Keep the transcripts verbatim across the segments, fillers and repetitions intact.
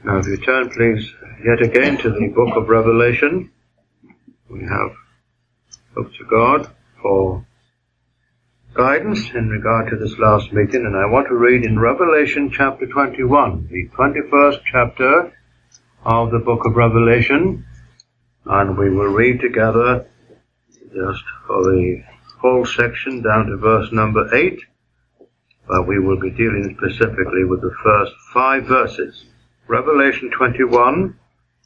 Now if you turn please yet again to the book of Revelation, we have looked to God for guidance in regard to this last meeting, and I want to read in Revelation chapter twenty-one, the twenty-first chapter of the book of Revelation, and we will read together just for the whole section down to verse number eight, but we will be dealing specifically with the first five verses. Revelation twenty-one,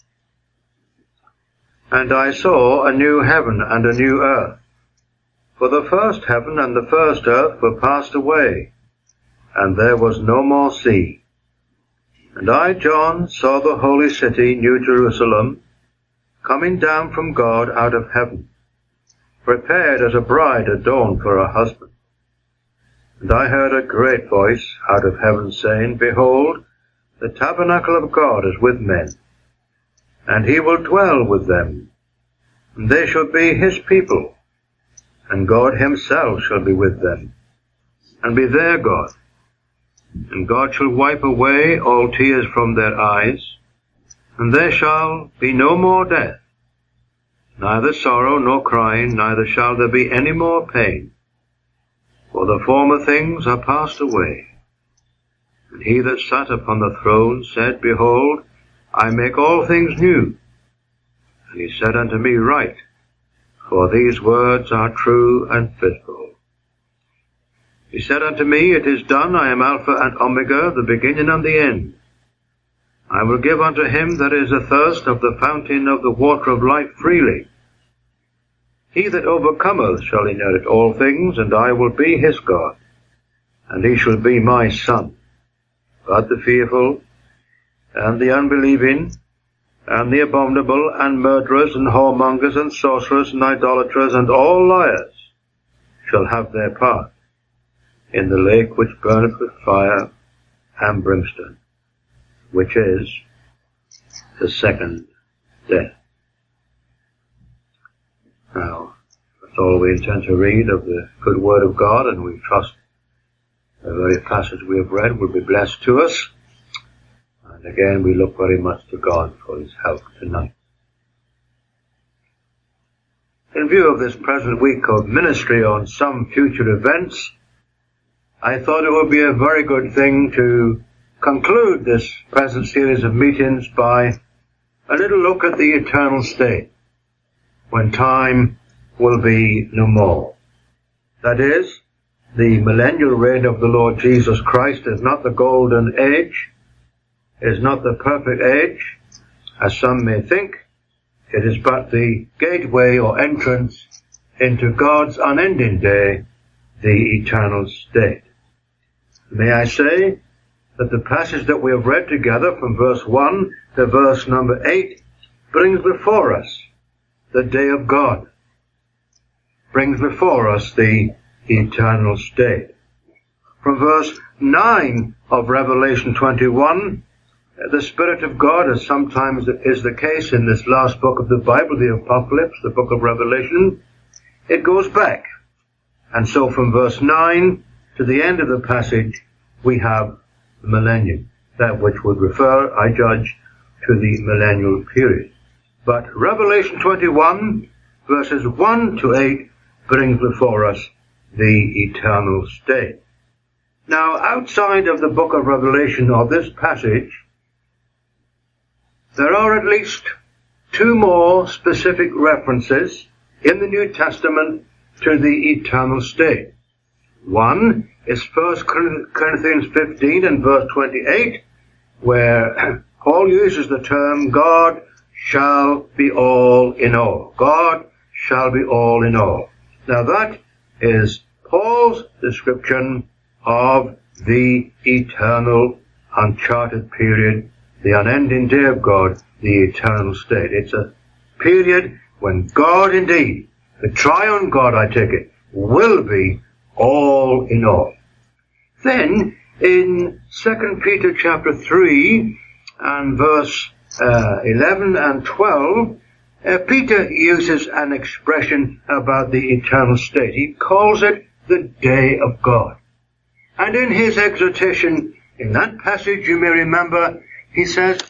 and I saw a new heaven and a new earth, for the first heaven and the first earth were passed away, and there was no more sea. And I, John, saw the holy city, New Jerusalem, coming down from God out of heaven, prepared as a bride adorned for her husband. And I heard a great voice out of heaven saying, Behold, the tabernacle of God is with men, and he will dwell with them, and they shall be his people, and God himself shall be with them, and be their God. And God shall wipe away all tears from their eyes, and there shall be no more death, neither sorrow nor crying, neither shall there be any more pain, for the former things are passed away. And he that sat upon the throne said, Behold, I make all things new. And he said unto me, Write, for these words are true and faithful. He said unto me, It is done, I am Alpha and Omega, the beginning and the end. I will give unto him that is athirst of the fountain of the water of life freely. He that overcometh shall inherit all things, and I will be his God, and he shall be my son. But the fearful, and the unbelieving, and the abominable, and murderers, and whoremongers, and sorcerers, and idolaters, and all liars shall have their part in the lake which burneth with fire and brimstone, which is the second death. Now, that's all we intend to read of the good word of God, and we trust the very passage we have read will be blessed to us. And again, we look very much to God for his help tonight. In view of this present week of ministry on some future events, I thought it would be a very good thing to conclude this present series of meetings by a little look at the eternal state, when time will be no more. That is, the millennial reign of the Lord Jesus Christ is not the golden age, is not the perfect age, as some may think. It is but the gateway or entrance into God's unending day, the eternal state. May I say that the passage that we have read together from verse one to verse number eight brings before us the day of God, brings before us the eternal state. From verse nine of Revelation twenty-one, the Spirit of God, as sometimes is the case in this last book of the Bible, the Apocalypse, the book of Revelation, it goes back. And so from verse nine to the end of the passage, we have the millennium, that which would refer, I judge, to the millennial period. But Revelation twenty-one, verses one to eight, brings before us the eternal state. Now, outside of the book of Revelation, of this passage, there are at least two more specific references in the New Testament to the eternal state. One is First Corinthians fifteen and verse twenty-eight, where Paul uses the term, God shall be all in all. God shall be all in all. Now that is Paul's description of the eternal, uncharted period, the unending day of God, the eternal state. It's a period when God indeed, the triune God, I take it, will be all in all. Then, in Second Peter chapter three and verse uh, eleven and twelve, uh, Peter uses an expression about the eternal state. He calls it the day of God. And in his exhortation, in that passage, you may remember, he says,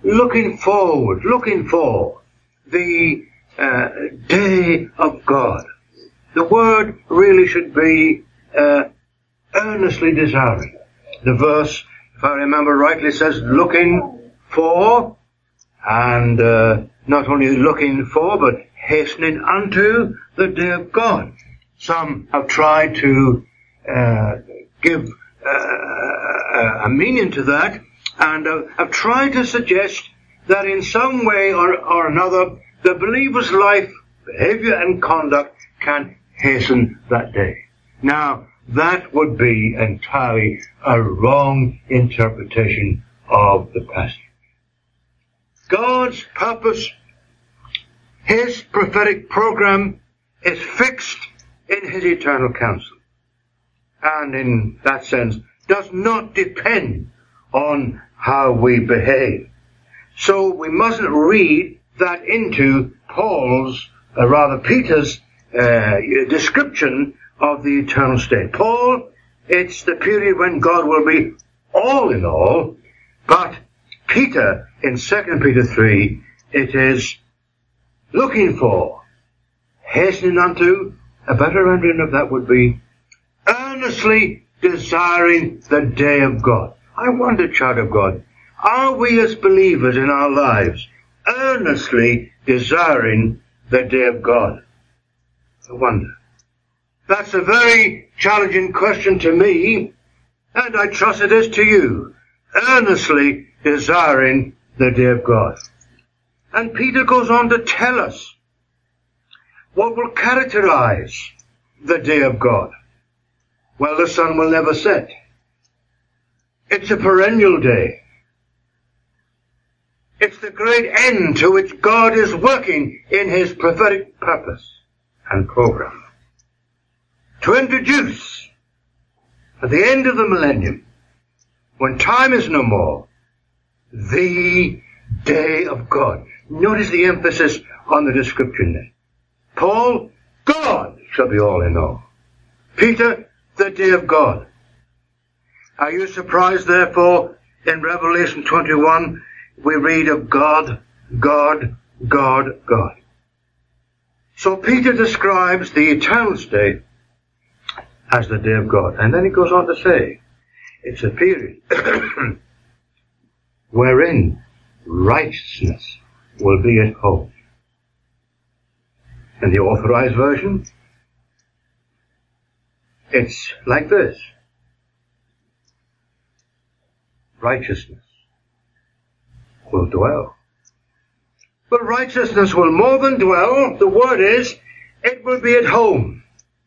looking forward, looking for the uh, day of God. The word really should be uh, earnestly desiring. The verse, if I remember rightly, says looking for, and uh, not only looking for, but hastening unto the day of God. Some have tried to uh, give uh, a meaning to that, and uh, have tried to suggest that in some way or, or another, the believer's life, behavior and conduct can hasten that day. Now, that would be entirely a wrong interpretation of the passage. God's purpose, His prophetic program, is fixed in His eternal counsel. And in that sense, does not depend on how we behave. So we mustn't read that into Paul's, uh, rather Peter's, uh, description of the eternal state. Paul, it's the period when God will be all in all, but Peter, in Second Peter three, it is looking for, hastening unto, a better rendering of that would be, earnestly desiring the day of God. I wonder, child of God, are we as believers in our lives earnestly desiring the day of God? I wonder. That's a very challenging question to me, and I trust it is to you. Earnestly desiring the day of God. And Peter goes on to tell us what will characterize the day of God. Well, the sun will never set. It's a perennial day. It's the great end to which God is working in His prophetic purpose and program. To introduce, at the end of the millennium, when time is no more, the day of God. Notice the emphasis on the description there. Paul, God shall be all in all. Peter, the day of God. Are you surprised, therefore, in Revelation twenty-one, we read of God, God, God, God. So Peter describes the eternal state as the day of God. And then he goes on to say, it's a period wherein righteousness will be at home. In the Authorized Version, it's like this. Righteousness will dwell. But righteousness will more than dwell. The word is, it will be at home.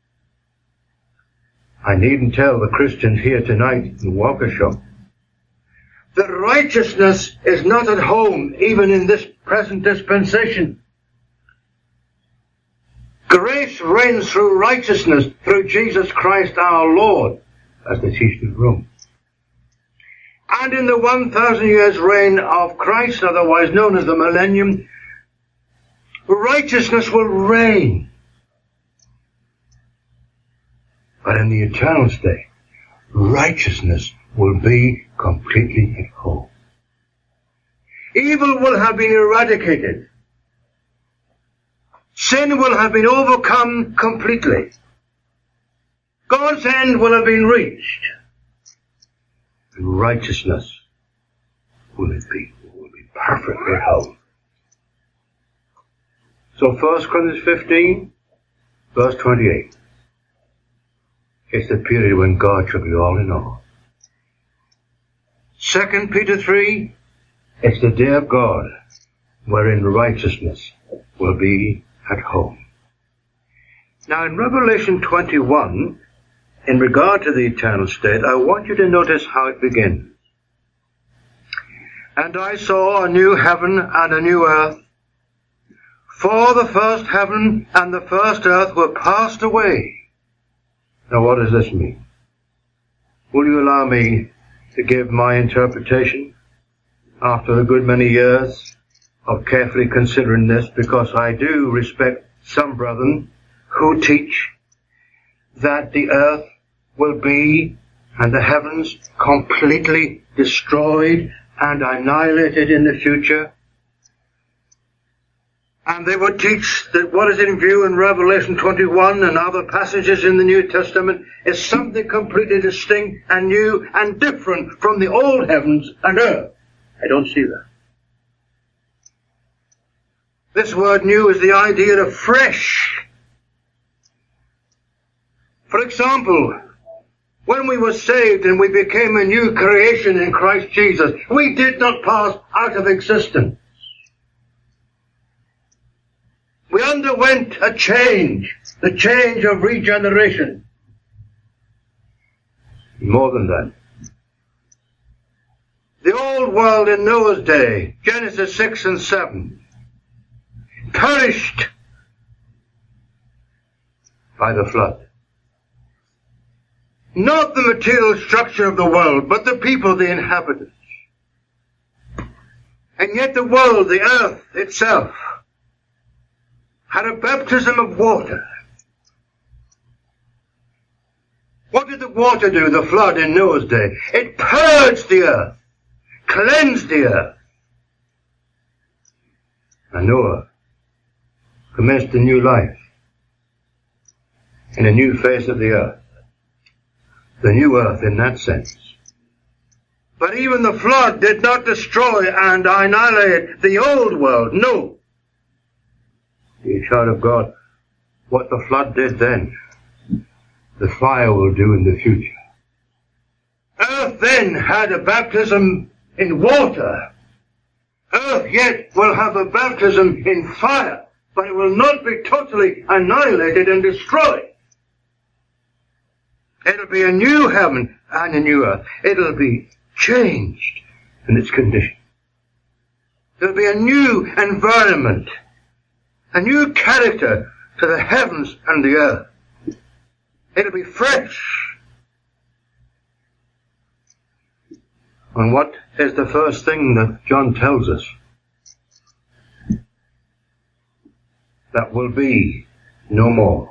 I needn't tell the Christians here tonight in Waukesha that righteousness is not at home even in this present dispensation. Grace reigns through righteousness through Jesus Christ our Lord, as they teach in Rome. And in the one thousand years reign of Christ, otherwise known as the millennium, righteousness will reign. But in the eternal state, righteousness will be completely at home. Evil will have been eradicated. Sin will have been overcome completely. God's end will have been reached. And righteousness will be, will be perfectly at home. So First Corinthians fifteen, verse twenty-eight. It's the period when God shall be all in all. Second Peter three, it's the day of God, wherein righteousness will be at home. Now in Revelation twenty-one, in regard to the eternal state, I want you to notice how it begins. And I saw a new heaven and a new earth, for the first heaven and the first earth were passed away. Now what does this mean? Will you allow me to give my interpretation after a good many years of carefully considering this, because I do respect some brethren who teach that the earth will be and the heavens completely destroyed and annihilated in the future. And they would teach that what is in view in Revelation twenty-one and other passages in the New Testament is something completely distinct and new and different from the old heavens and earth. I don't see that. This word new is the idea of fresh. For example, when we were saved and we became a new creation in Christ Jesus, we did not pass out of existence. We underwent a change, the change of regeneration. More than that. The old world in Noah's day, Genesis six and seven, perished by the flood. Not the material structure of the world, but the people, the inhabitants. And yet the world, the earth itself, had a baptism of water. What did the water do, the flood in Noah's day? It purged the earth, cleansed the earth. And Noah commenced a new life in a new face of the earth. The new earth in that sense. But even the flood did not destroy and annihilate the old world, no. The child of God, what the flood did then, the fire will do in the future. Earth then had a baptism in water. Earth yet will have a baptism in fire, but it will not be totally annihilated and destroyed. It'll be a new heaven and a new earth. It'll be changed in its condition. There'll be a new environment, a new character to the heavens and the earth. It'll be fresh. And what is the first thing that John tells us? That will be no more.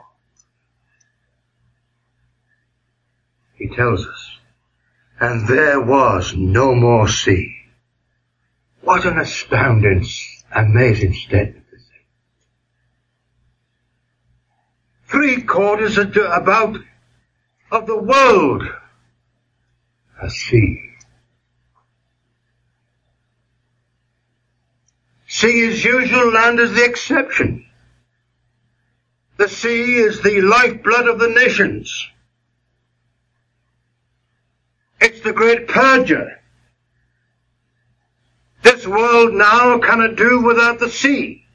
He tells us, and there was no more sea. What an astounding, amazing statement to say. Three quarters about of the world, a sea. Sea as usual, land is the exception. The sea is the lifeblood of the nations. It's the great purger. This world now cannot do without the sea.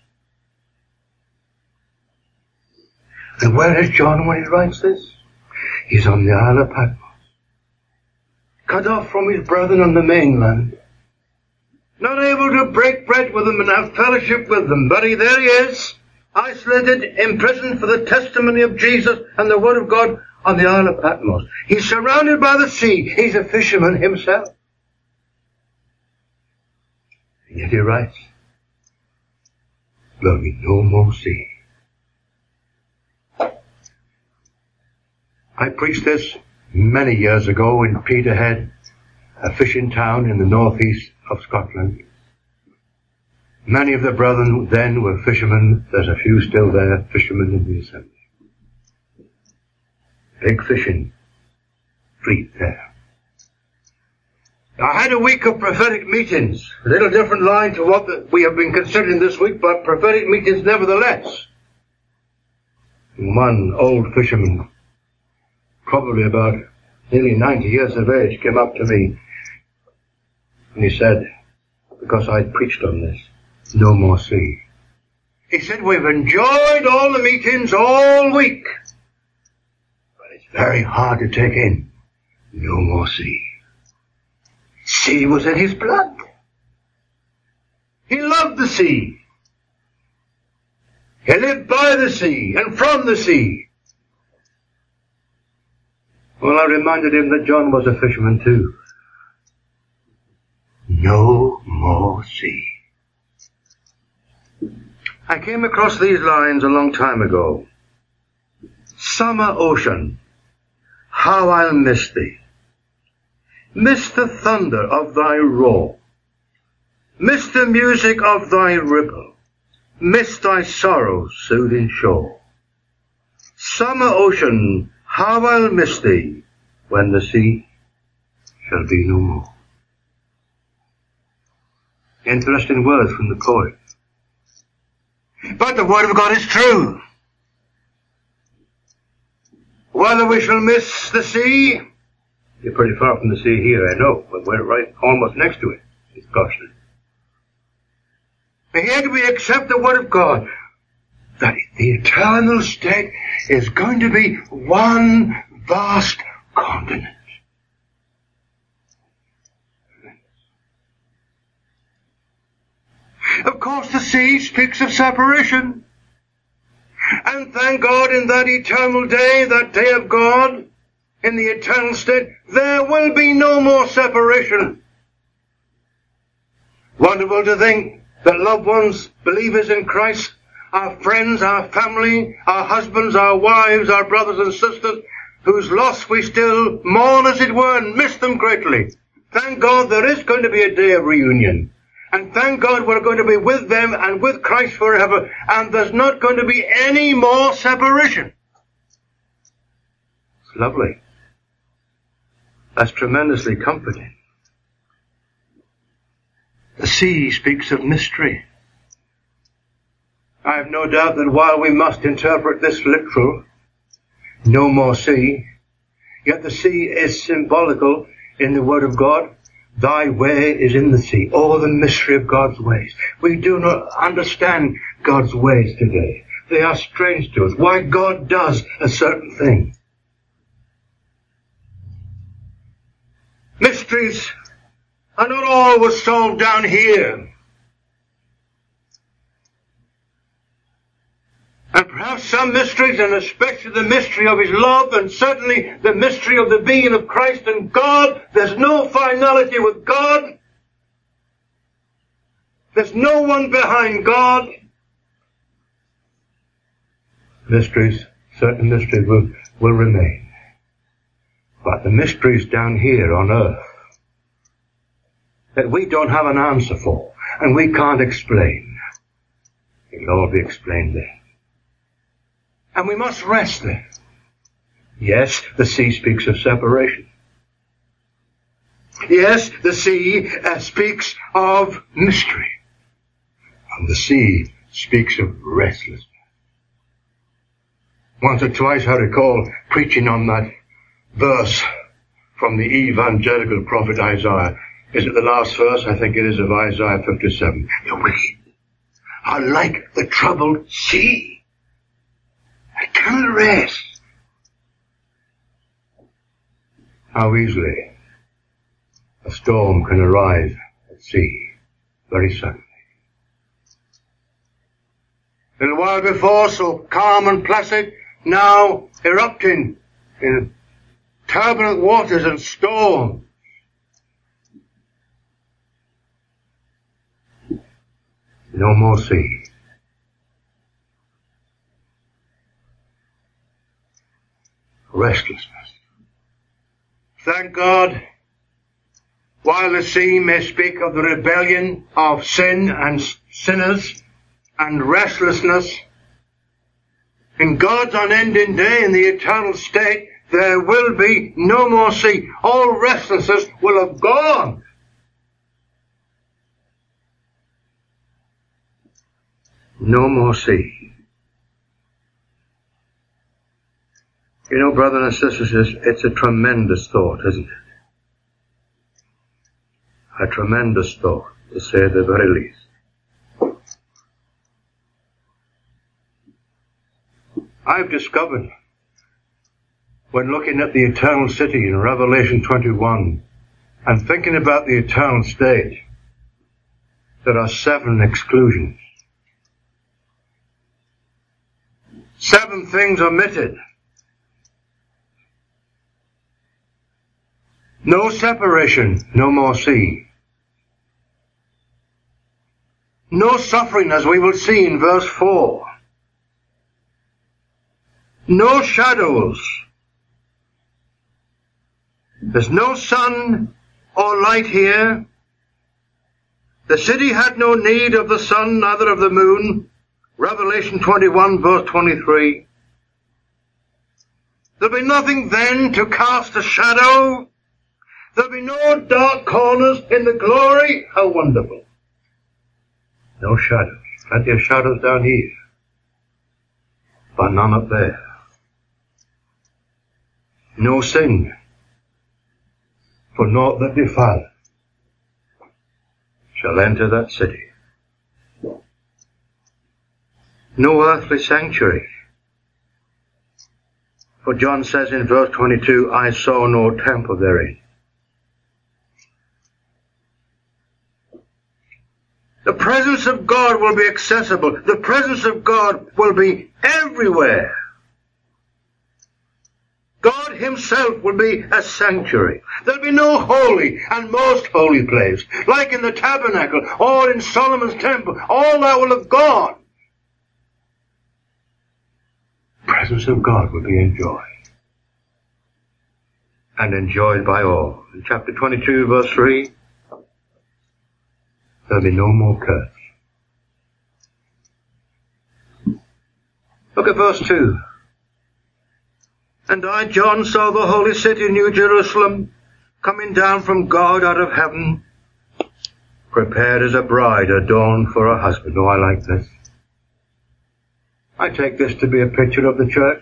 And where is John when he writes this? He's on the Isle of Patmos, cut off from his brethren on the mainland, not able to break bread with them and have fellowship with them, but he, there he is, isolated, imprisoned for the testimony of Jesus and the Word of God on the Isle of Patmos. He's surrounded by the sea. He's a fisherman himself. And yet he writes, there'll be no more sea. I preached this many years ago in Peterhead, a fishing town in the northeast of Scotland. Many of the brethren then were fishermen. There's a few still there, fishermen in the assembly. Big fishing fleet there. I had a week of prophetic meetings, a little different line to what the, we have been considering this week, but prophetic meetings nevertheless. And one old fisherman, probably about nearly ninety years of age, came up to me and he said, because I'd preached on this, no more sea. He said, we've enjoyed all the meetings all week, but it's very hard to take in. No more sea. Sea was in his blood. He loved the sea. He lived by the sea and from the sea. Well, I reminded him that John was a fisherman too. No more sea. I came across these lines a long time ago. Summer ocean, how I'll miss thee. Miss the thunder of thy roar. miss the music of thy ripple, miss thy sorrow's soothing shore. Summer ocean, how I'll miss thee when the sea shall be no more. Interesting words from the poet. But the word of God is true. Whether we shall miss the sea, you're pretty far from the sea here, I know, but we're right almost next to it. It's cautionary. And yet we accept the word of God that the eternal state is going to be one vast continent. Of course, the sea speaks of separation. And thank God, in that eternal day, that day of God, in the eternal state, there will be no more separation. Wonderful to think that loved ones, believers in Christ, our friends, our family, our husbands, our wives, our brothers and sisters, whose loss we still mourn, as it were, and miss them greatly. Thank God there is going to be a day of reunion. And thank God we're going to be with them and with Christ forever. And there's not going to be any more separation. It's lovely. That's tremendously comforting. The sea speaks of mystery. I have no doubt that while we must interpret this literal, no more sea, yet the sea is symbolical in the Word of God. Thy way is in the sea. Oh, the mystery of God's ways. We do not understand God's ways today. They are strange to us. Why God does a certain thing. Mysteries are not always solved down here. And perhaps some mysteries, and especially the mystery of His love, and certainly the mystery of the being of Christ and God, there's no finality with God. There's no one behind God. Mysteries, certain mysteries will, will remain. But the mysteries down here on earth that we don't have an answer for, and we can't explain, it'll all be explained there. And we must rest there. Yes, the sea speaks of separation. Yes, the sea uh, speaks of mystery. And the sea speaks of restlessness. Once or twice I recall preaching on that verse from the evangelical prophet Isaiah. Is it the last verse? I think it is, of Isaiah fifty-seven. The wicked are like the troubled sea. I cannot rest. How easily a storm can arise at sea very suddenly. A little while before, so calm and placid, now erupting in turbulent waters and storm. No more sea. Restlessness. Thank God, while the sea may speak of the rebellion of sin and sinners and restlessness, in God's unending day, in the eternal state, there will be no more sea. All restlessness will have gone. No more sea. You know, brothers and sisters, it's a tremendous thought, isn't it? A tremendous thought, to say the very least. I've discovered, when looking at the eternal city in Revelation twenty-one, and thinking about the eternal state, there are seven exclusions. Seven things omitted. No separation, no more sea. No suffering, as we will see in verse four. No shadows. There's no sun or light here. The city had no need of the sun, neither of the moon. Revelation twenty-one, verse twenty-three. There'll be nothing then to cast a shadow. There'll be no dark corners in the glory. How wonderful. No shadows. Plenty of shadows down here, but none up there. No sin, for naught that defileth shall enter that city. No earthly sanctuary. For John says in verse twenty-two, I saw no temple therein. The presence of God will be accessible. The presence of God will be everywhere. God himself will be a sanctuary. There'll be no holy and most holy place, like in the tabernacle or in Solomon's temple. All that will have gone. The presence of God will be enjoyed. And enjoyed by all. In chapter twenty-two, verse three, there'll be no more curse. Look at verse two. And I, John, saw the holy city, New Jerusalem, coming down from God out of heaven, prepared as a bride adorned for her husband. Oh, I like this. I take this to be a picture of the church.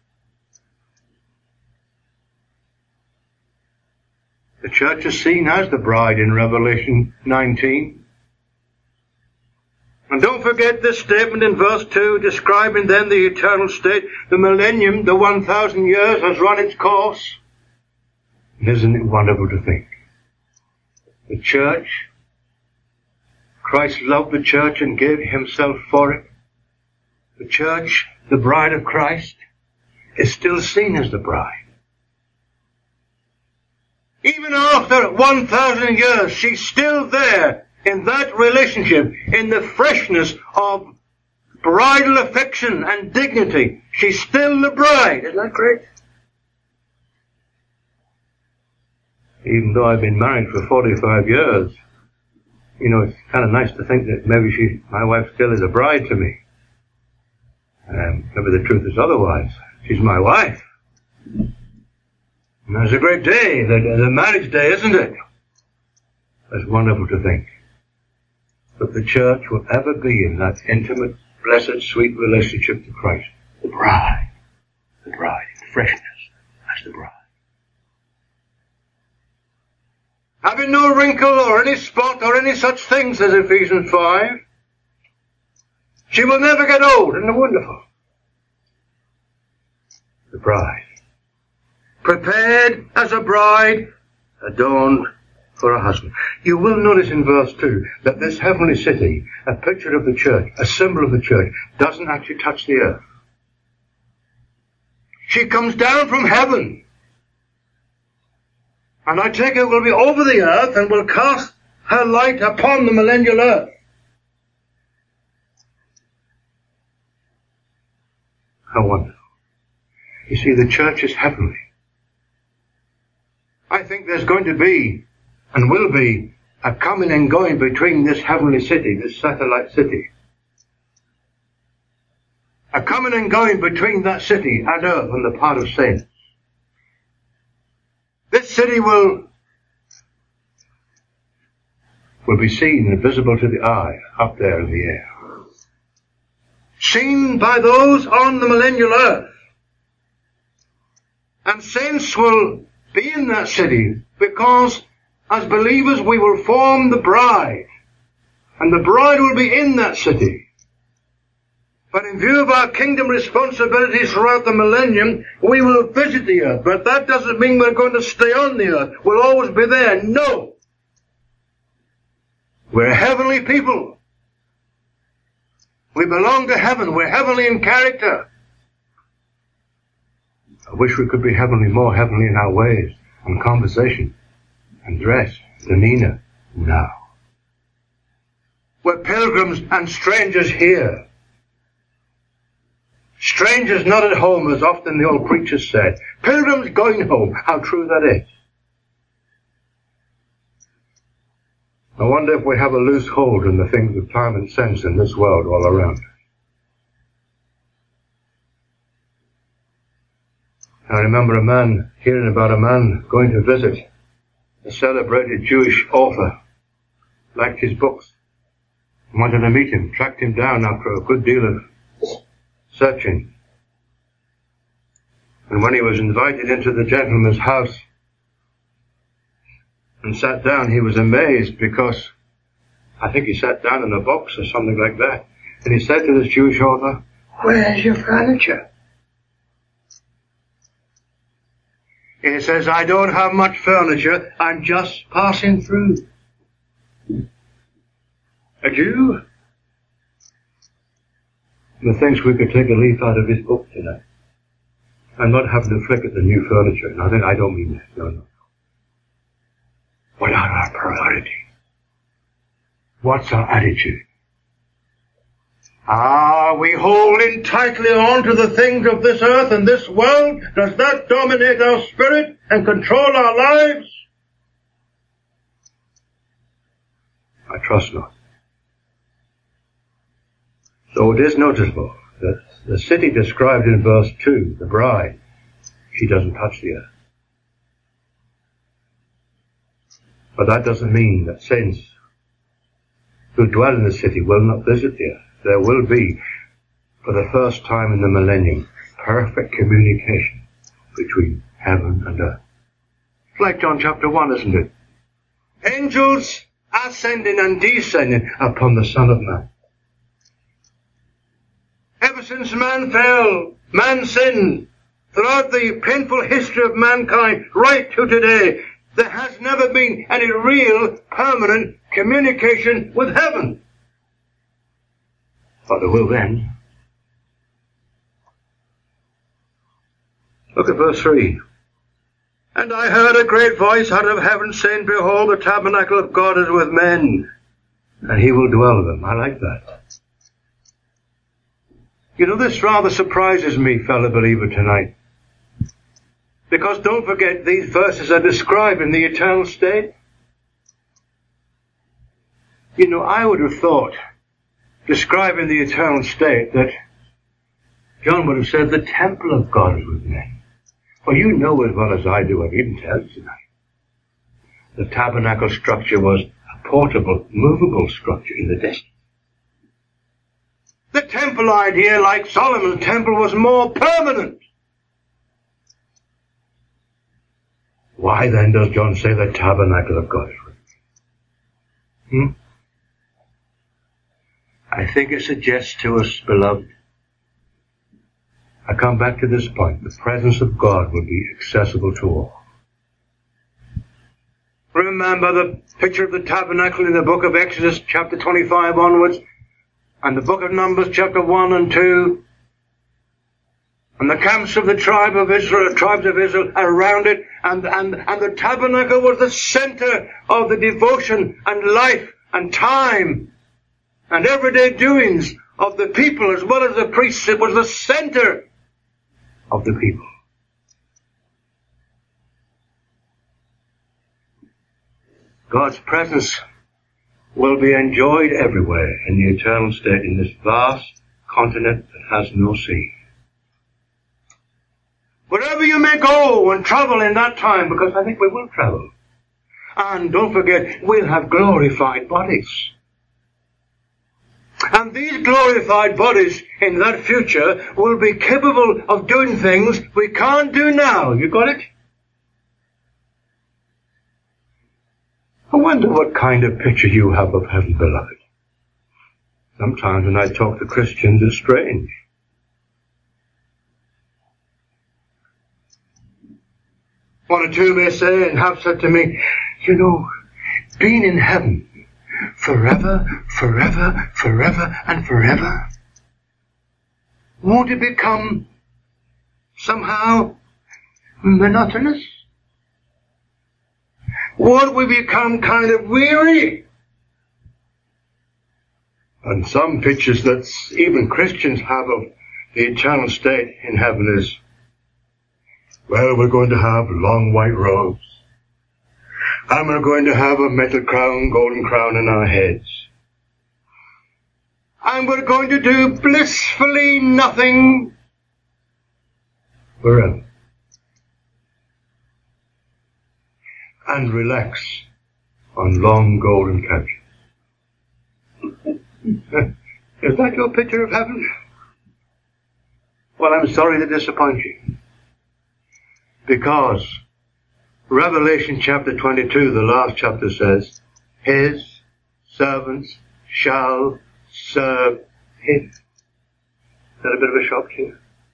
The church is seen as the bride in Revelation nineteen. And don't forget this statement in verse two, describing then the eternal state. The millennium, the one thousand years, has run its course. And isn't it wonderful to think? The church, Christ loved the church and gave himself for it. The church, the bride of Christ, is still seen as the bride. Even after one thousand years, she's still there in that relationship, in the freshness of bridal affection and dignity. She's still the bride. Isn't that great? Even though I've been married for forty-five years, you know, it's kind of nice to think that maybe she, my wife still is a bride to me. Um, maybe the truth is otherwise. She's my wife. And that's a great day, the, the marriage day, isn't it? That's wonderful to think. But the church will ever be in that intimate, blessed, sweet relationship to Christ. The bride. The bride. The freshness. That's the bride. Having no wrinkle or any spot or any such thing, says Ephesians five. She will never get old. Isn't it wonderful? The bride. Prepared as a bride, adorned for a husband. You will notice in verse two that this heavenly city, a picture of the church, a symbol of the church, doesn't actually touch the earth. She comes down from heaven. And I take it will be over the earth and will cast her light upon the millennial earth. How wonderful. You see, the church is heavenly. I think there's going to be, and will be, a coming and going between this heavenly city, this satellite city. A coming and going between that city and earth on the part of saints. This city will, will be seen and visible to the eye up there in the air. Seen by those on the millennial earth. And saints will be in that city because as believers we will form the bride. And the bride will be in that city. But in view of our kingdom responsibilities throughout the millennium, we will visit the earth. But that doesn't mean we're going to stay on the earth. We'll always be there. No. We're heavenly people. We belong to heaven. We're heavenly in character. I wish we could be heavenly, more heavenly in our ways, and conversation, and dress, demeanor, now. We're pilgrims and strangers here. Strangers not at home, as often the old preachers said. Pilgrims going home. How true that is. I wonder if we have a loose hold on the things of time and sense in this world all around us. I remember a man, hearing about a man going to visit a celebrated Jewish author, liked his books, wanted to meet him, tracked him down after a good deal of searching. And when he was invited into the gentleman's house and sat down, he was amazed because I think he sat down in a box or something like that. And he said to this Jewish author, "Where's your furniture?" He says, "I don't have much furniture, I'm just passing through." A Jew? The things we could take a leaf out of his book tonight. I'm not having to flick at the new furniture. No, I don't mean that. No, no. What are our priorities? What's our attitude? Are we holding tightly on to the things of this earth and this world? Does that dominate our spirit and control our lives? I trust not. So it is noticeable that the city described in verse two, the bride, she doesn't touch the earth. But that doesn't mean that saints who dwell in the city will not visit the earth. There will be, for the first time in the millennium, perfect communication between heaven and earth. It's like John chapter one, isn't it? Angels ascending and descending upon the Son of Man. Ever since man fell, man sinned, throughout the painful history of mankind, right to today, there has never been any real, permanent communication with heaven. But there will then. Look at verse three. And I heard a great voice out of heaven saying, "Behold, the tabernacle of God is with men, and he will dwell with them." I like that. You know, this rather surprises me, fellow believer, tonight. Because don't forget, these verses are describing the eternal state. You know, I would have thought, describing the eternal state, that John would have said, the temple of God is with men. Well, you know as well as I do, I've even tell you tonight. The tabernacle structure was a portable, movable structure in the desert. The temple idea, like Solomon's temple, was more permanent. Why then does John say the tabernacle of God is with him? Hmm? I think it suggests to us, beloved, I come back to this point, the presence of God will be accessible to all. Remember the picture of the tabernacle in the book of Exodus chapter twenty-five onwards, and the book of Numbers chapter one and two, and the camps of the tribe of Israel, tribes of Israel around it, and, and, and the tabernacle was the center of the devotion and life and time and everyday doings of the people as well as the priests. It was the center of the people. God's presence will be enjoyed everywhere in the eternal state in this vast continent that has no sea. Wherever you may go and travel in that time, because I think we will travel. And don't forget, we'll have glorified bodies. And these glorified bodies in that future will be capable of doing things we can't do now. You got it? I wonder what kind of picture you have of heaven, beloved. Sometimes when I talk to Christians, it's strange. One or two may say and have said to me, you know, being in heaven forever, forever, forever and forever, won't it become somehow monotonous? Won't we become kind of weary? And some pictures that even Christians have of the eternal state in heaven is, well, we're going to have long white robes. And we're going to have a metal crown, golden crown on our heads. And we're going to do blissfully nothing forever. And relax on long golden couches. Is that your picture of heaven? Well, I'm sorry to disappoint you. Because Revelation chapter twenty-two, the last chapter says, his servants shall serve him. Is that a bit of a shock to you?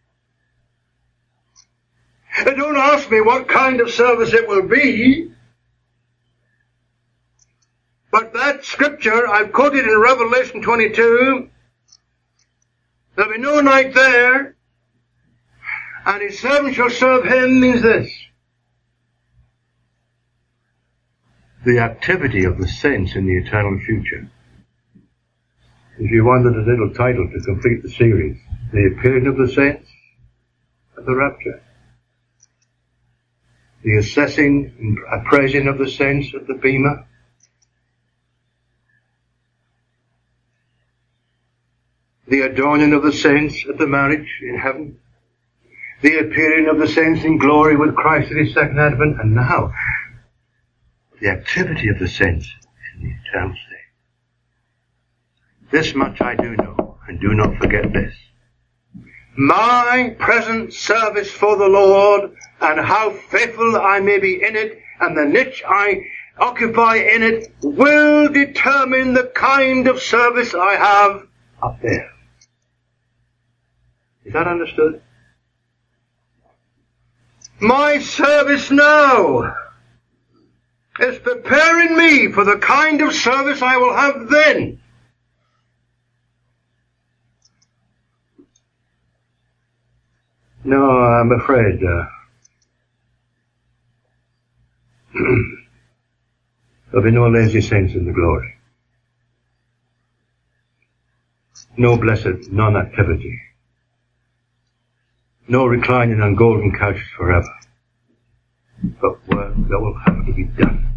And don't ask me what kind of service it will be. But that scripture I've quoted in Revelation twenty-two, there'll be no night there, and his servants shall serve him, means this. The activity of the saints in the eternal future. If you wanted a little title to complete the series, the appearing of the saints at the rapture. The assessing and appraising of the saints at the bema. The adorning of the saints at the marriage in heaven. The appearing of the saints in glory with Christ at his second advent. And now, the activity of the saints in the eternal state. This much I do know, and do not forget this. My present service for the Lord, and how faithful I may be in it, and the niche I occupy in it, will determine the kind of service I have up there. Is that understood? My service now is preparing me for the kind of service I will have then. No, I'm afraid uh, there'll be no lazy saints in the glory. No blessed non-activity. No reclining on golden couches forever. But work that will have to be done.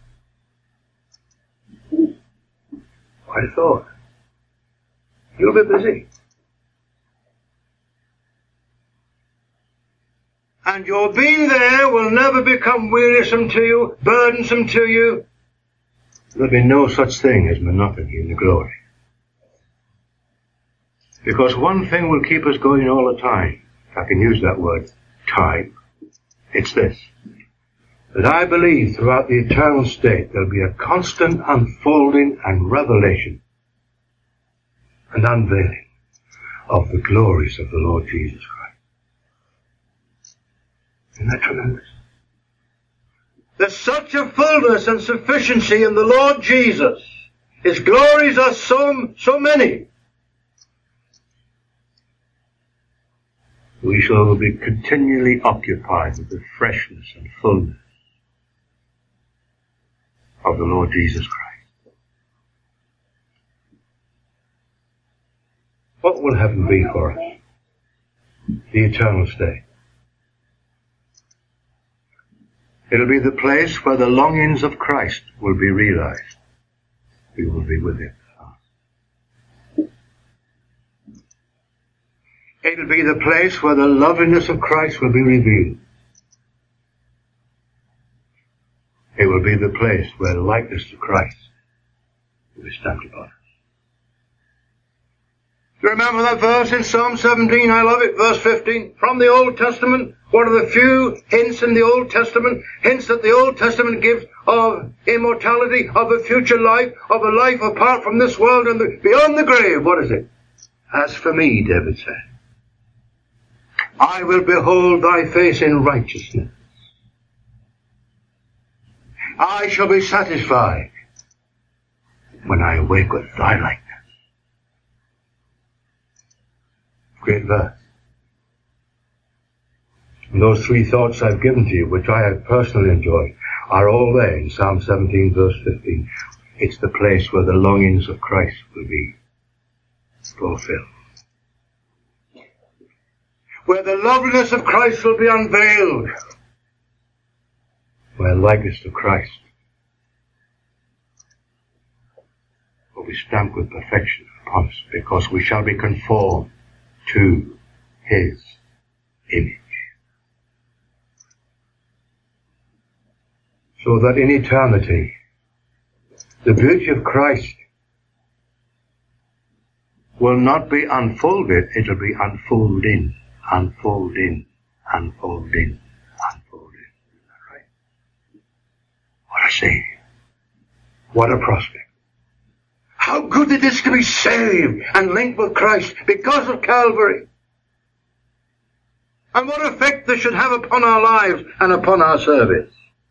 I thought, you'll be busy. And your being there will never become wearisome to you, burdensome to you. There'll be no such thing as monotony in the glory. Because one thing will keep us going all the time, if I can use that word, time. It's this. That I believe throughout the eternal state there'll be a constant unfolding and revelation and unveiling of the glories of the Lord Jesus Christ. Isn't that tremendous? There's such a fullness and sufficiency in the Lord Jesus. His glories are so, so many. We shall be continually occupied with the freshness and fullness of the Lord Jesus Christ. What will heaven be for us? The eternal state. It'll be the place where the longings of Christ will be realized. We will be with him. It'll be the place where the loveliness of Christ will be revealed. It will be the place where the likeness to Christ will be stamped upon us. Do you remember that verse in Psalm seventeen? I love it. Verse fifteen. From the Old Testament, one of the few hints in the Old Testament, hints that the Old Testament gives of immortality, of a future life, of a life apart from this world and the, beyond the grave. What is it? As for me, David said, I will behold thy face in righteousness. I shall be satisfied when I awake with thy likeness. Great verse. And those three thoughts I've given to you, which I have personally enjoyed, are all there in Psalm seventeen, verse fifteen. It's the place where the longings of Christ will be fulfilled. Where the loveliness of Christ will be unveiled. Where likeness to Christ will be stamped with perfection upon us, because we shall be conformed to his image. So that in eternity, the beauty of Christ will not be unfolded, it will be unfolding, unfolding, unfolding, unfolding. Isn't that right? What a saying. What a prospect. How good it is to be saved and linked with Christ because of Calvary. And what effect this should have upon our lives and upon our service.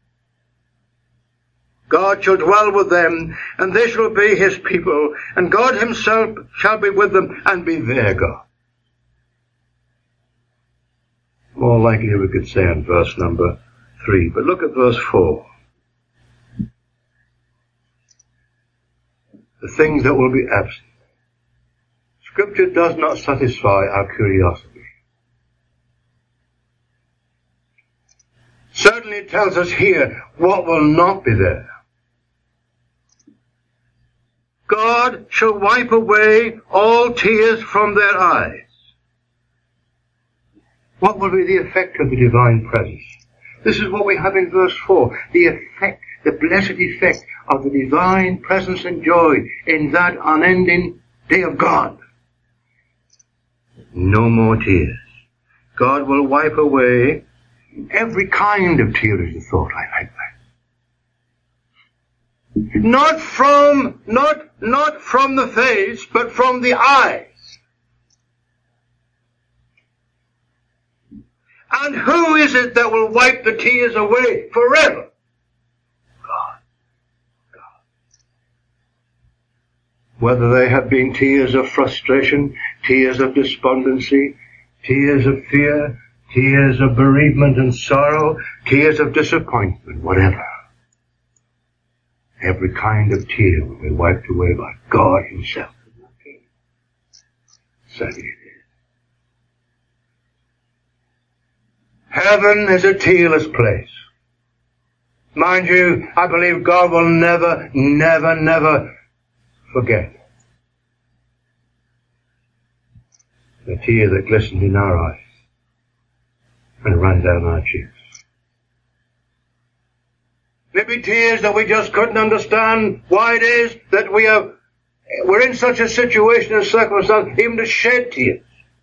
God shall dwell with them, and they shall be his people, and God himself shall be with them and be their God. More likely we could say in verse number three, but look at verse four. The things that will be absent. Scripture does not satisfy our curiosity. Certainly it tells us here what will not be there. God shall wipe away all tears from their eyes. What will be the effect of the divine presence? This is what we have in verse four. The effect, the blessed effect of the divine presence and joy in that unending day of God. No more tears. God will wipe away every kind of tear is the thought. I like that. Not from, not, not from the face, but from the eyes. And who is it that will wipe the tears away forever? God. God. Whether they have been tears of frustration, tears of despondency, tears of fear, tears of bereavement and sorrow, tears of disappointment, whatever. Every kind of tear will be wiped away by God himself. Certainly it is. Heaven is a tearless place. Mind you, I believe God will never, never, never forget the tear that glistened in our eyes and ran down our cheeks. Maybe tears that we just couldn't understand why it is that we have, we're in such a situation and circumstance, even to shed tears.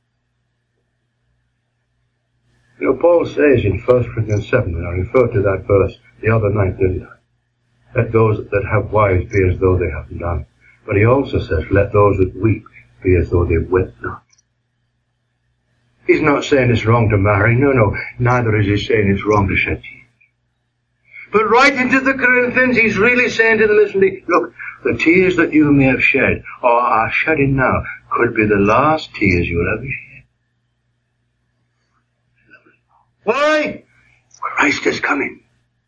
You know, Paul says in First Corinthians seven, and I referred to that verse the other night, didn't I? Let those that have wives be as though they haven't done. But he also says, let those that weep be as though they wept not. He's not saying it's wrong to marry. No, no. Neither is he saying it's wrong to shed tears. But right into the Corinthians, he's really saying to them, listen, look, the tears that you may have shed, or are shedding now, could be the last tears you'll ever shed. Why? Christ is coming.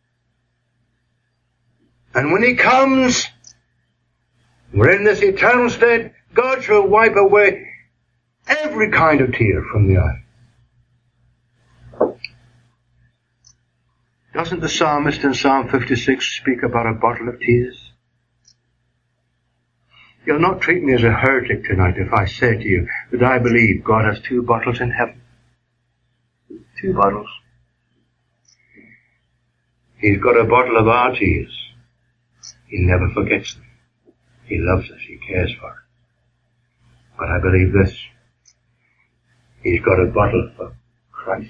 And when he comes, we're in this eternal state, God shall wipe away every kind of tear from the eye. Doesn't the psalmist in Psalm fifty-six speak about a bottle of tears? You'll not treat me as a heretic tonight if I say to you that I believe God has two bottles in heaven. Two bottles. He's got a bottle of our tears. He never forgets them. He loves us. He cares for us. But I believe this. He's got a bottle of Christ.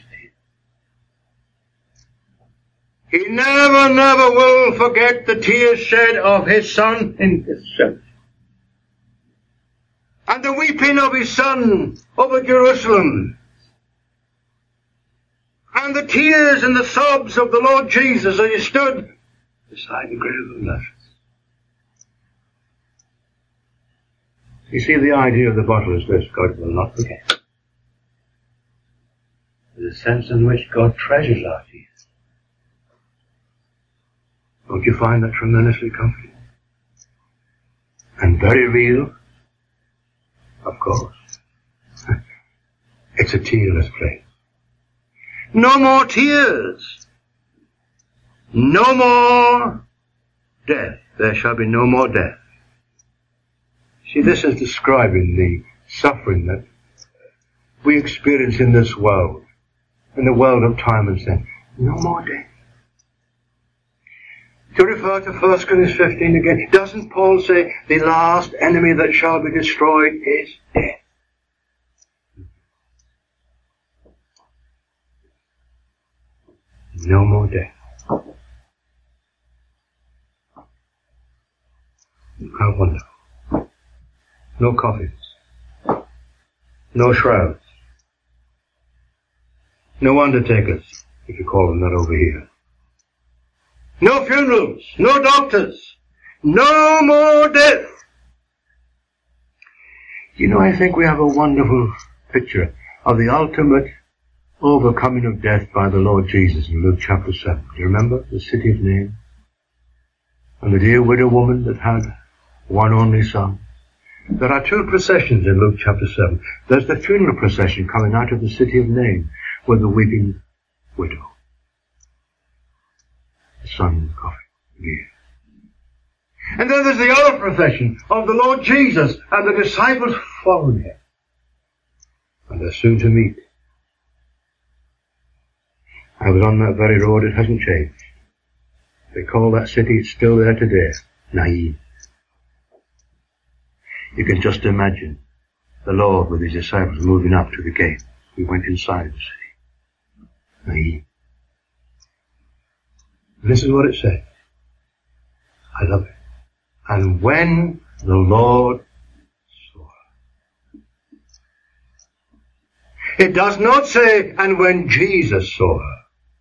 He never, never will forget the tears shed of his Son in his church. And the weeping of his Son over Jerusalem. And the tears and the sobs of the Lord Jesus as he stood beside the grave of Lazarus. You see, the idea of the bottle is this: God will not forget. There's a sense in which God treasures our tears. Don't you find that tremendously comforting? And very real? Of course. It's a tearless place. No more tears. No more death. There shall be no more death. See, this is describing the suffering that we experience in this world, in the world of time and sin. No more death. To refer to First Corinthians fifteen again, doesn't Paul say the last enemy that shall be destroyed is death? No more death. How wonderful. No coffins. No shrouds. No undertakers, if you call them that over here. No funerals. No doctors. No more death. You know, I think we have a wonderful picture of the ultimate overcoming of death by the Lord Jesus in Luke chapter seven. Do you remember the city of Nain? And the dear widow woman that had one only son. There are two processions in Luke chapter seven. There's the funeral procession coming out of the city of Nain with the weeping widow. The son in the coffin. Yeah. And then there's the other procession of the Lord Jesus and the disciples following him. And they're soon to meet. I was on that very road, it hasn't changed. They call that city, it's still there today. Nain. You can just imagine the Lord with his disciples moving up to the gate. We went inside the city. Nain. This is what it says. I love it. And when the Lord saw her. It does not say, and when Jesus saw her.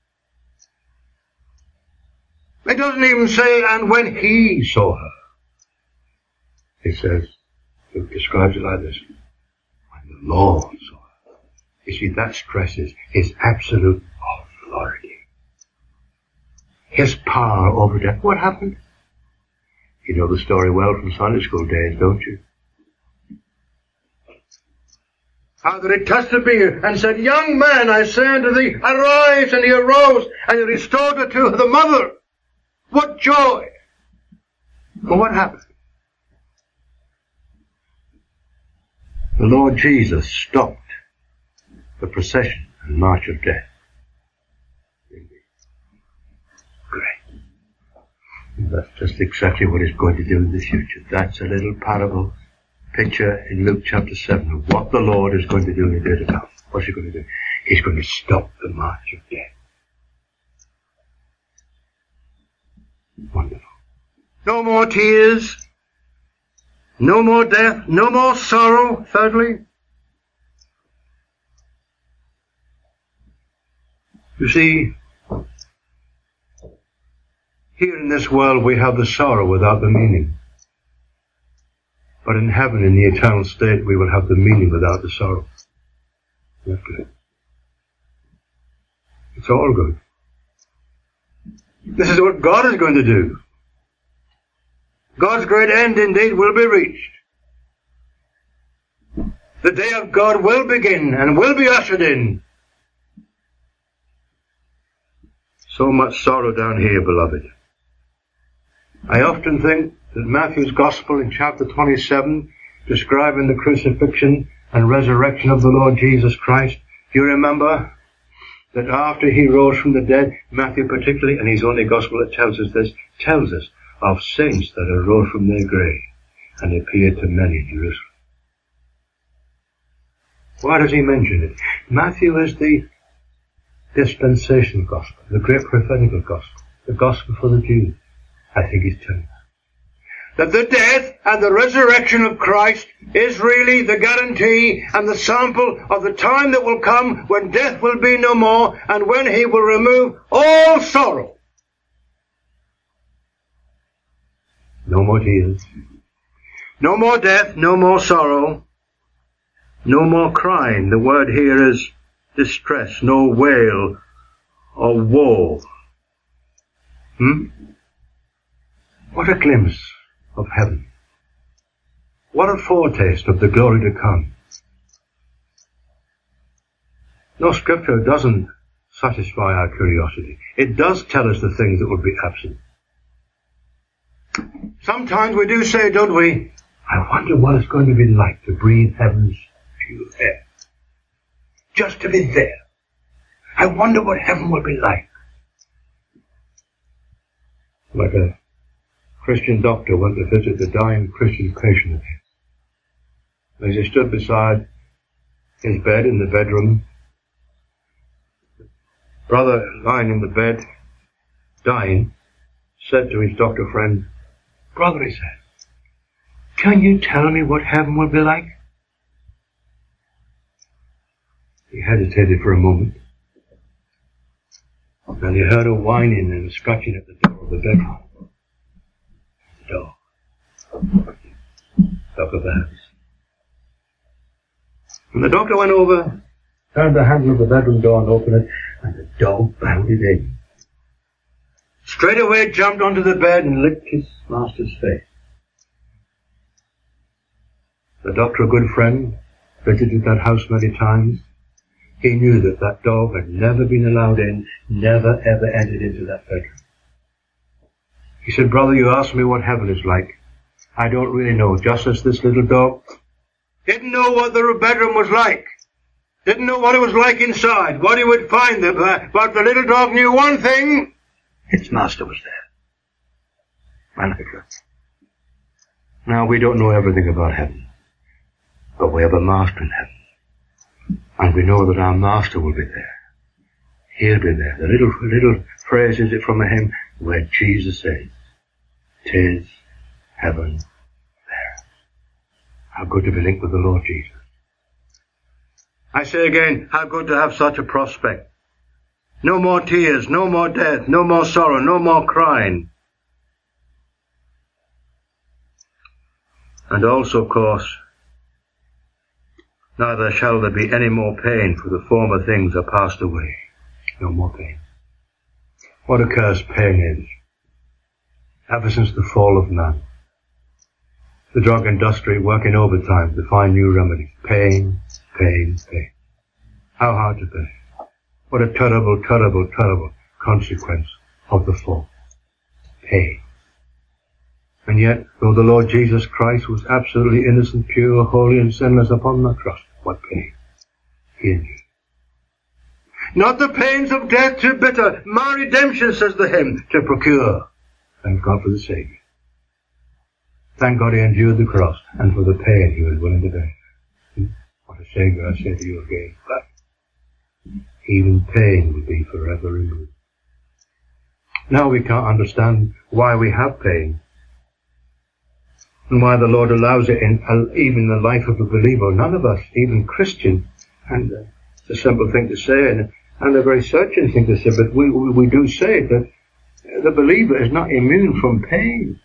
It doesn't even say, and when he saw her. It says, it describes it like this. When the Lord saw her. You see, that stresses his absolute authority. His power over death. What happened? You know the story well from Sunday school days, don't you? How that he touched the bier and said, young man, I say unto thee, arise, and he arose, and he restored her to the mother. What joy! But what happened? The Lord Jesus stopped the procession and march of death. Great. That's just exactly what he's going to do in the future. That's a little parable picture in Luke chapter seven of what the Lord is going to do in the day to come. What's he going to do? He's going to stop the march of death. Wonderful. No more tears. No more death. No more sorrow. Thirdly, you see, here in this world we have the sorrow without the meaning. But in heaven, in the eternal state, we will have the meaning without the sorrow. That's good. It's all good. This is what God is going to do. God's great end indeed will be reached. The day of God will begin and will be ushered in. So much sorrow down here, beloved. I often think that Matthew's Gospel in chapter twenty-seven, describing the crucifixion and resurrection of the Lord Jesus Christ, do you remember that after he rose from the dead, Matthew particularly, and his only Gospel that tells us this, tells us of saints that arose from their grave and appeared to many in Jerusalem. Why does he mention it? Matthew is the dispensational Gospel, the great prophetical Gospel, the Gospel for the Jews. I think he's telling us that the death and the resurrection of Christ is really the guarantee and the sample of the time that will come when death will be no more and when he will remove all sorrow. No more tears. No more death, no more sorrow. No more crying. The word here is distress, no wail or woe. Hmm? What a glimpse of heaven. What a foretaste of the glory to come. No, Scripture doesn't satisfy our curiosity. It does tell us the things that would be absent. Sometimes we do say, don't we, I wonder what it's going to be like to breathe heaven's pure air. Just to be there. I wonder what heaven will be like. Like a Christian doctor went to visit the dying Christian patient of his. As he stood beside his bed in the bedroom, the brother lying in the bed, dying, said to his doctor friend, "Brother," he said, "can you tell me what heaven will be like?" He hesitated for a moment. Then he heard a whining and a scratching at the door of the bedroom. The door. Knock of the house. And the doctor went over, turned the handle of the bedroom door and opened it, and the dog bounded in. Straight away jumped onto the bed and licked his master's face. The doctor, a good friend, visited that house many times. He knew that that dog had never been allowed in, never ever entered into that bedroom. He said, "Brother, you asked me what heaven is like. I don't really know, just as this little dog didn't know what the bedroom was like. Didn't know what it was like inside, what he would find there, but the little dog knew one thing. Its master was there. And it was. Now, we don't know everything about heaven, but we have a master in heaven. And we know that our master will be there. He'll be there. The little, little phrase is it from a hymn where Jesus says, "'Tis heaven there." How good to be linked with the Lord Jesus. I say again, how good to have such a prospect. No more tears, no more death, no more sorrow, no more crying. And also, of course, neither shall there be any more pain, for the former things are passed away. No more pain. What a curse pain is. Ever since the fall of man. The drug industry working overtime to find new remedies. Pain, pain, pain. How hard to bear. What a terrible, terrible, terrible consequence of the fall. Pain. And yet, though the Lord Jesus Christ was absolutely innocent, pure, holy, and sinless upon the cross, what pain he knew. Not the pains of death too bitter, my redemption, says the hymn, to procure. Thank God for the Saviour. Thank God he endured the cross, and for the pain he was willing to bear. What a Saviour, I say to you again. But even pain will be forever removed. Now we can't understand why we have pain, and why the Lord allows it in uh, even the life of a believer. None of us, even Christian, and uh, it's a simple thing to say, and, and a very searching thing to say, but we, we, we do say that the believer is not immune from pain.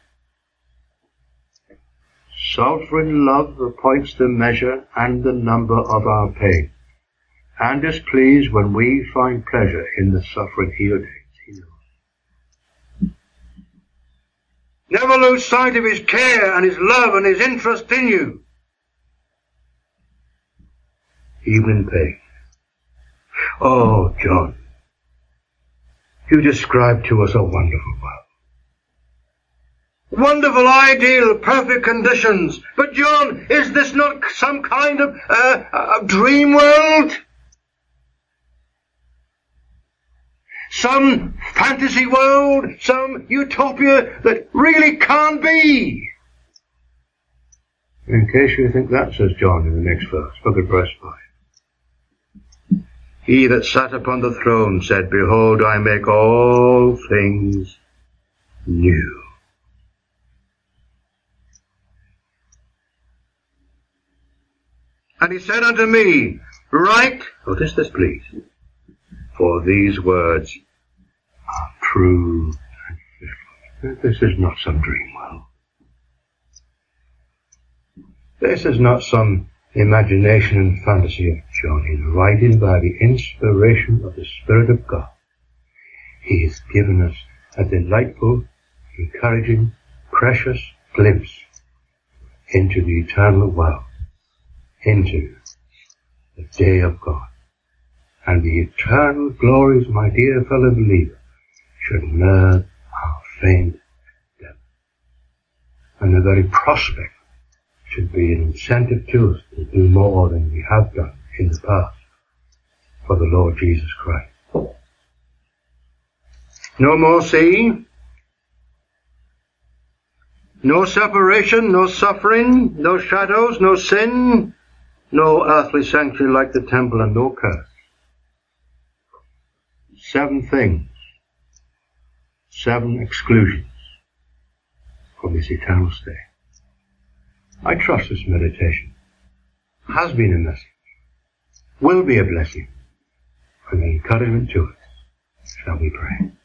Sovereign love appoints the measure and the number of our pain, and is pleased when we find pleasure in the suffering he ordains. Never lose sight of his care and his love and his interest in you. Even in pain. Oh, John, you describe to us a wonderful world. Wonderful, ideal, perfect conditions. But John, is this not some kind of uh, a dream world? Some fantasy world, some utopia that really can't be. In case you think that, says John in the next verse, look at verse five. He that sat upon the throne said, "Behold, I make all things new." And he said unto me, "Write," notice this please, "for these words are true and faithful." This is not some dream world. This is not some imagination and fantasy of John. He's writing by the inspiration of the Spirit of God. He has given us a delightful, encouraging, precious glimpse into the eternal world, into the day of God. And the eternal glories, my dear fellow believer, should nerve our faint depth. And the very prospect should be an incentive to us to do more than we have done in the past for the Lord Jesus Christ. No more sea, no separation, no suffering, no shadows, no sin, no earthly sanctuary like the temple, and no curse. Seven things, seven exclusions from this eternal state. I trust this meditation has been a message, will be a blessing, and an encouragement to us. Shall we pray?